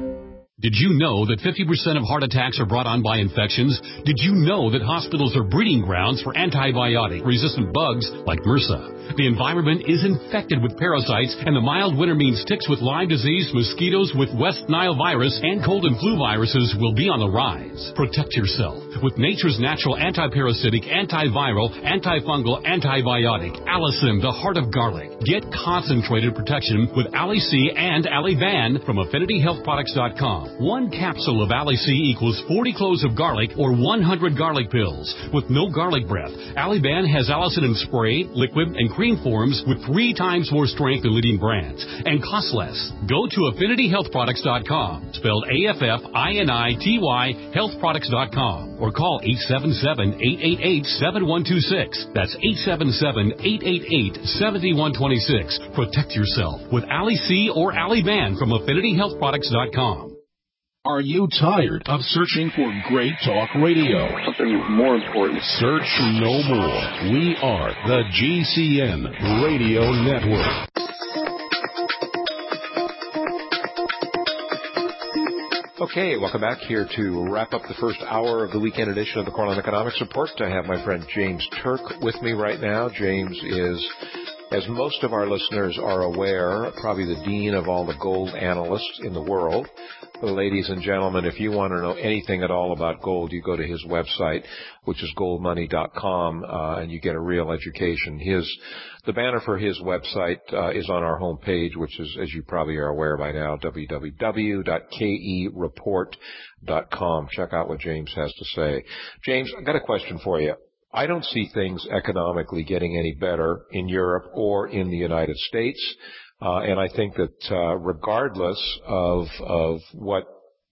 Did you know that fifty percent of heart attacks are brought on by infections? Did you know that hospitals are breeding grounds for antibiotic-resistant bugs like MRSA? The environment is infected with parasites, and the mild winter means ticks with Lyme disease, mosquitoes with West Nile virus, and cold and flu viruses will be on the rise. Protect yourself with nature's natural antiparasitic, antiviral, antifungal, antibiotic, Allicin, the heart of garlic. Get concentrated protection with Ali-C and Ali-Van from affinity health products dot com. One capsule of Ali-C equals forty cloves of garlic or one hundred garlic pills. With no garlic breath, Ali-Van has Allicin in spray, liquid, and cream forms with three times more strength than leading brands and costs less. Go to affinity health products dot com, spelled A F F I N I T Y, health products dot com, or call eight seven seven, eight eight eight, seven one two six. That's eight seven seven, eight eight eight, seven one two six. Protect yourself with Ali-C or Ali-Van from affinity health products dot com. Are you tired of searching for great talk radio? Something more important. Search no more. We are the G C N Radio Network. Okay, welcome back here to wrap up the first hour of the weekend edition of the Cornell Economics Report. I have my friend James Turk with me right now. James is, as most of our listeners are aware, probably the dean of all the gold analysts in the world. Ladies and gentlemen, if you want to know anything at all about gold, you go to his website, which is gold money dot com, uh, and you get a real education. His, the banner for his website uh, is on our homepage, which is, as you probably are aware by now, w w w dot k e report dot com. Check out what James has to say. James, I've got a question for you. I don't see things economically getting any better in Europe or in the United States. Uh, and I think that uh, regardless of of what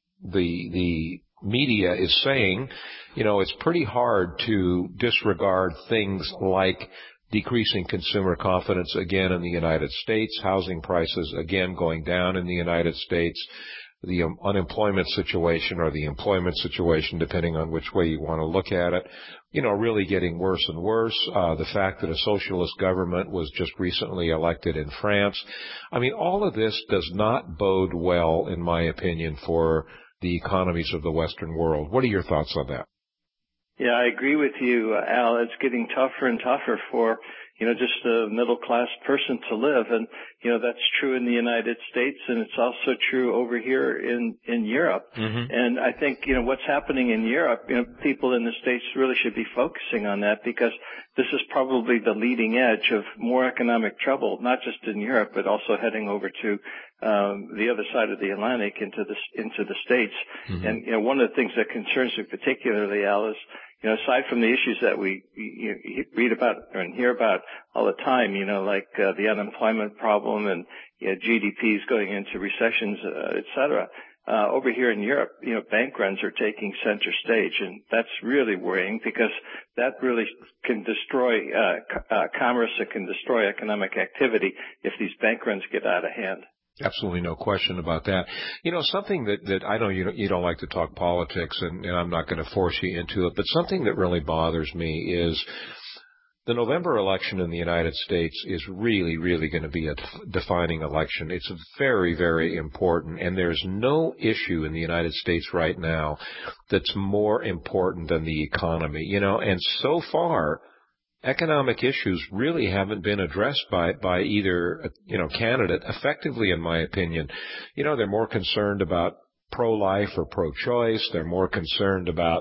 the the media is saying, you know, it's pretty hard to disregard things like decreasing consumer confidence again in the United States, housing prices again going down in the United States, the um, unemployment situation or the employment situation, depending on which way you want to look at it, you know, really getting worse and worse. Uh, the fact that a socialist government was just recently elected in France. I mean, all of this does not bode well, in my opinion, for the economies of the Western world. What are your thoughts on that? Yeah, I agree with you, uh, Al. It's getting tougher and tougher for, you know, just a middle-class person to live. And, you know, that's true in the United States, and it's also true over here in, in Europe. Mm-hmm. And I think, you know, what's happening in Europe, you know, people in the States really should be focusing on that, because this is probably the leading edge of more economic trouble, not just in Europe, but also heading over to um, the other side of the Atlantic into the, into the States. Mm-hmm. And, you know, one of the things that concerns me particularly, Al, is, you know, aside from the issues that we you know, read about and hear about all the time, you know, like uh, the unemployment problem and you know, G D Ps going into recessions, uh, et cetera, uh, over here in Europe, you know, bank runs are taking center stage, and that's really worrying, because that really can destroy uh, c- uh, commerce. It can destroy economic activity if these bank runs get out of hand. Absolutely no question about that. You know, something that, that I know you don't, you don't like to talk politics, and, and I'm not going to force you into it, but something that really bothers me is the November election in the United States is really, really going to be a defining election. It's very, very important, and there's no issue in the United States right now that's more important than the economy. You know, and so far, economic issues really haven't been addressed by, by either, you know, candidate effectively, in my opinion. You know, they're more concerned about pro-life or pro-choice. They're more concerned about,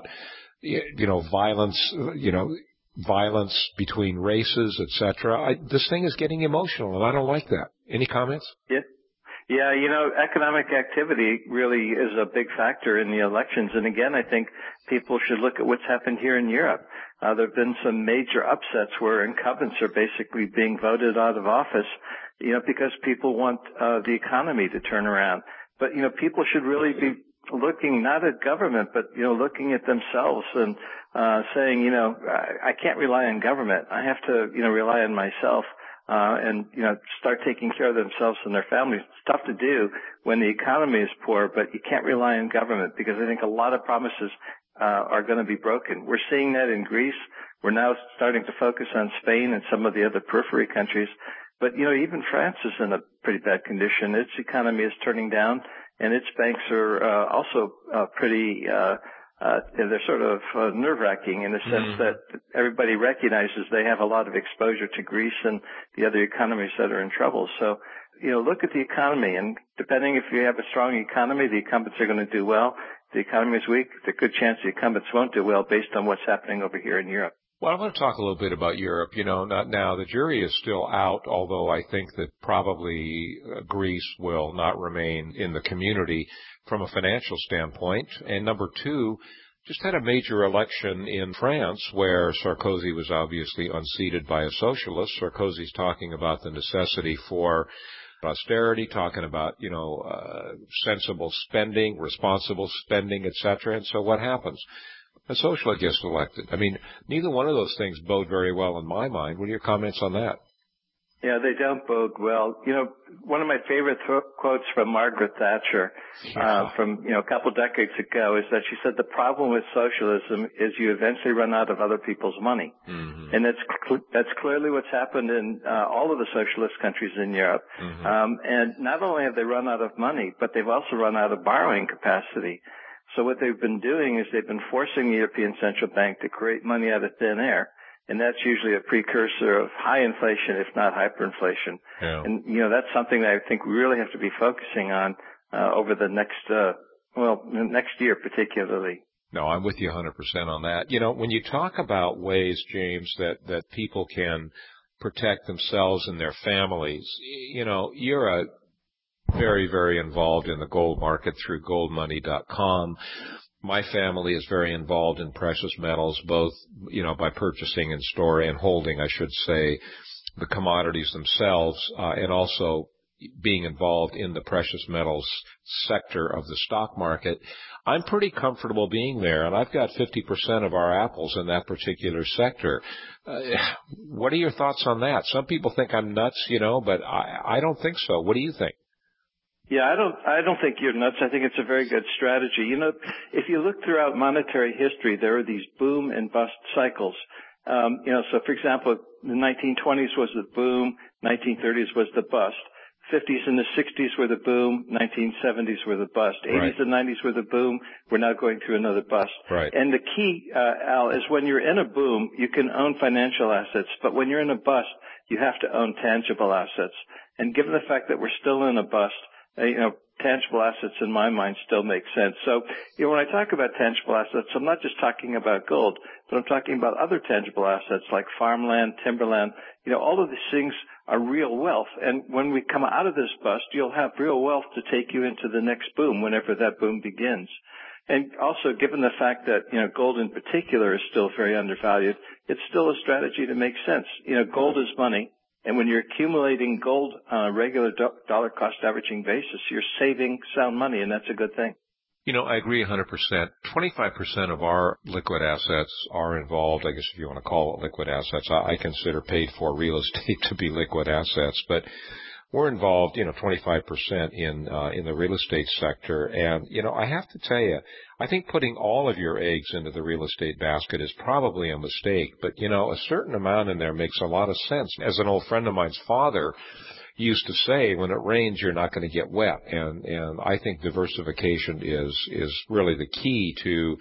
you know, violence, you know, violence between races, et cetera. This thing is getting emotional, and I don't like that. Any comments? Yeah. Yeah, you know, economic activity really is a big factor in the elections. And again, I think people should look at what's happened here in Europe. Uh, there have been some major upsets where incumbents are basically being voted out of office, you know, because people want uh, the economy to turn around. But, you know, people should really be looking not at government, but, you know, looking at themselves and uh, saying, you know, I, I can't rely on government. I have to, you know, rely on myself. Uh, and, you know, start taking care of themselves and their families. It's tough to do when the economy is poor, but you can't rely on government because I think a lot of promises uh, are going to be broken. We're seeing that in Greece. We're now starting to focus on Spain and some of the other periphery countries. But, you know, even France is in a pretty bad condition. Its economy is turning down, and its banks are uh, also uh, pretty uh Uh, they're sort of uh, nerve-wracking in the sense mm. that everybody recognizes they have a lot of exposure to Greece and the other economies that are in trouble. So, you know, look at the economy, and depending if you have a strong economy, the incumbents are going to do well. If the economy is weak, there's a good chance the incumbents won't do well based on what's happening over here in Europe. Well, I want to talk a little bit about Europe. You know, not now the jury is still out, although I think that probably uh, Greece will not remain in the community from a financial standpoint. And number two, just had a major election in France where Sarkozy was obviously unseated by a socialist. Sarkozy's talking about the necessity for austerity, talking about, you know, uh, sensible spending, responsible spending, et cetera. And so what happens? A socialist gets elected. I mean, neither one of those things bode very well in my mind. What are your comments on that? Yeah, they don't bode well. You know, one of my favorite th- quotes from Margaret Thatcher uh, from, you know, a couple decades ago is that she said the problem with socialism is you eventually run out of other people's money. Mm-hmm. And that's cl- that's clearly what's happened in uh, all of the socialist countries in Europe. Mm-hmm. Um, and not only have they run out of money, but they've also run out of borrowing capacity. So what they've been doing is they've been forcing the European Central Bank to create money out of thin air. And that's usually a precursor of high inflation, if not hyperinflation. Yeah. And, you know, that's something that I think we really have to be focusing on uh, over the next, uh, well, next year particularly. No, I'm with you one hundred percent on that. You know, when you talk about ways, James, that, that people can protect themselves and their families, you know, you're a very, very involved in the gold market through gold money dot com. My family is very involved in precious metals, both, you know, by purchasing and storing and holding, I should say, the commodities themselves, uh, and also being involved in the precious metals sector of the stock market. I'm pretty comfortable being there, and I've got fifty percent of our apples in that particular sector. Uh, what are your thoughts on that? Some people think I'm nuts, you know, but I, I don't think so. What do you think? Yeah, I don't, I don't think you're nuts. I think it's a very good strategy. You know, if you look throughout monetary history, there are these boom and bust cycles. Um, you know, so for example, the nineteen twenties was the boom, nineteen thirties was the bust, fifties and the sixties were the boom, nineteen seventies were the bust, eighties right. and nineties were the boom. We're now going through another bust. Right. And the key, uh, Al, is when you're in a boom, you can own financial assets, but when you're in a bust, you have to own tangible assets. And given the fact that we're still in a bust, you know, tangible assets in my mind still make sense. So, you know, when I talk about tangible assets, I'm not just talking about gold, but I'm talking about other tangible assets like farmland, timberland. You know, all of these things are real wealth. And when we come out of this bust, you'll have real wealth to take you into the next boom whenever that boom begins. And also, given the fact that, you know, gold in particular is still very undervalued, it's still a strategy that makes sense. You know, gold is money. And when you're accumulating gold on a regular do- dollar cost averaging basis, you're saving sound money, and that's a good thing. You know, I agree one hundred percent. twenty-five percent of our liquid assets are involved, I guess if you want to call it liquid assets. I, I consider paid for real estate to be liquid assets, but we're involved, you know, twenty-five percent in, uh, in the real estate sector. And, you know, I have to tell you, I think putting all of your eggs into the real estate basket is probably a mistake. But, you know, a certain amount in there makes a lot of sense. As an old friend of mine's father used to say, when it rains, you're not going to get wet. And, and I think diversification is, is really the key to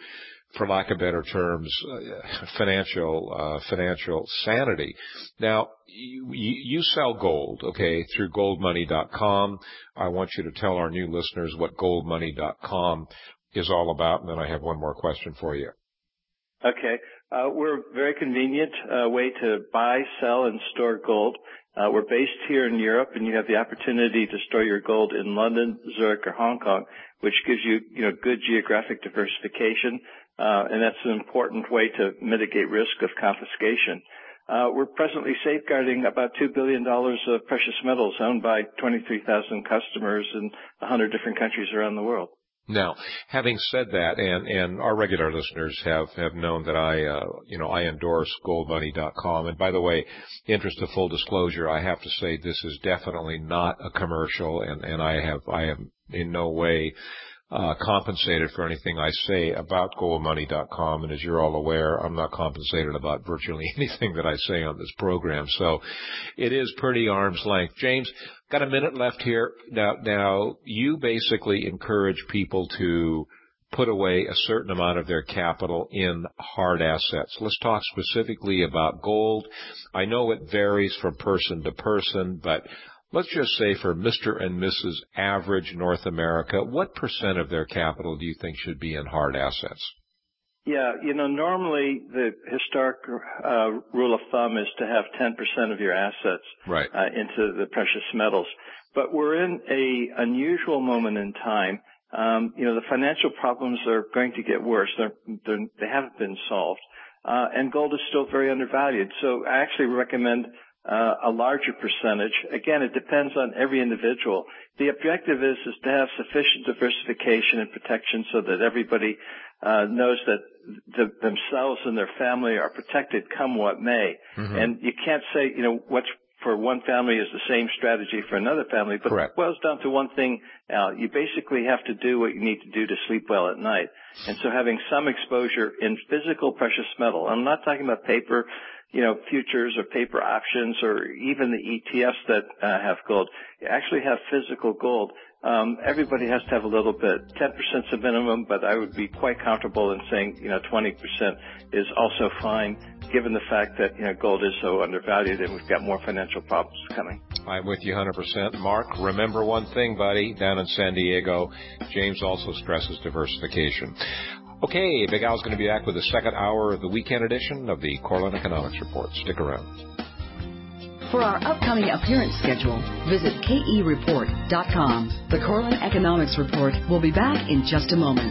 for lack of better terms, uh, financial uh, financial sanity. Now, you, you sell gold, okay, through gold money dot com. I want you to tell our new listeners what gold money dot com is all about, and then I have one more question for you. Okay. Uh, we're a very convenient uh, way to buy, sell, and store gold. Uh, we're based here in Europe, and you have the opportunity to store your gold in London, Zurich, or Hong Kong, which gives you, you know, good geographic diversification, uh, and that's an important way to mitigate risk of confiscation. Uh, we're presently safeguarding about two billion dollars of precious metals owned by twenty-three thousand customers in one hundred different countries around the world. Now, having said that, and, and our regular listeners have, have known that I, uh, you know, I endorse gold money dot com. And by the way, interest of full disclosure, I have to say this is definitely not a commercial, and, and I have, I am in no way Uh, compensated for anything I say about gold money dot com, and as you're all aware, I'm not compensated about virtually anything that I say on this program, so it is pretty arm's length. James, got a minute left here. Now, now you basically encourage people to put away a certain amount of their capital in hard assets. Let's talk specifically about gold. I know it varies from person to person, but let's just say for Mister and Missus Average North America, what percent of their capital do you think should be in hard assets? Yeah, you know, normally the historic uh, rule of thumb is to have ten percent of your assets right. uh, into the precious metals. But we're in a unusual moment in time. Um, you know, the financial problems are going to get worse. They're, they're, they haven't been solved. Uh, and gold is still very undervalued. So I actually recommend Uh, a larger percentage. Again, it depends on every individual. The objective is, is to have sufficient diversification and protection so that everybody uh, knows that the, themselves and their family are protected come what may. Mm-hmm. And you can't say, you know, what's for one family is the same strategy for another family, but Correct. It boils down to one thing, Al. You basically have to do what you need to do to sleep well at night. And so having some exposure in physical precious metal, I'm not talking about paper, you know, futures or paper options or even the E T Fs that uh, have gold. You actually have physical gold. Um, everybody has to have a little bit. ten percent is a minimum, but I would be quite comfortable in saying, you know, twenty percent is also fine, given the fact that, you know, gold is so undervalued and we've got more financial problems coming. I'm with you one hundred percent. Mark, remember one thing, buddy, down in San Diego, James also stresses diversification. Okay, Big Al's going to be back with the second hour of the weekend edition of the Corlin Economics Report. Stick around. For our upcoming appearance schedule, visit K E report dot com. The Corlin Economics Report will be back in just a moment.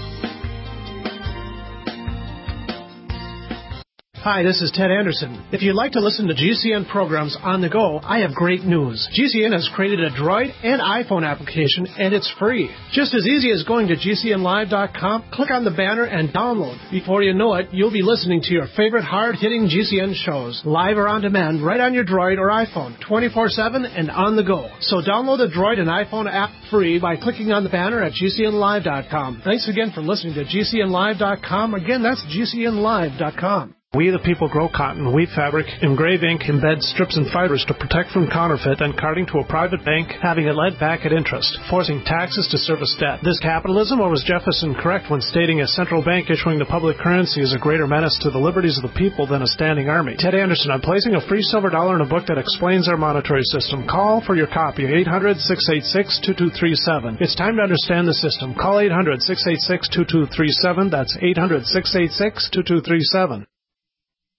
Hi, this is Ted Anderson. If you'd like to listen to G C N programs on the go, I have great news. G C N has created a Droid and iPhone application, and it's free. Just as easy as going to G C N live dot com, click on the banner, and download. Before you know it, you'll be listening to your favorite hard-hitting G C N shows, live or on demand, right on your Droid or iPhone, twenty-four seven and on the go. So download the Droid and iPhone app free by clicking on the banner at G C N live dot com. Thanks again for listening to G C N live dot com. Again, that's G C N live dot com. We the people grow cotton, weave fabric, engrave ink, embed strips and fibers to protect from counterfeit and carting to a private bank, having it lent back at interest, forcing taxes to service debt. This capitalism, or was Jefferson correct when stating a central bank issuing the public currency is a greater menace to the liberties of the people than a standing army? Ted Anderson, I'm placing a free silver dollar in a book that explains our monetary system. Call for your copy, eight hundred, six eight six, two two three seven. It's time to understand the system. Call eight hundred, six eight six, two two three seven. That's eight hundred, six eight six, two two three seven.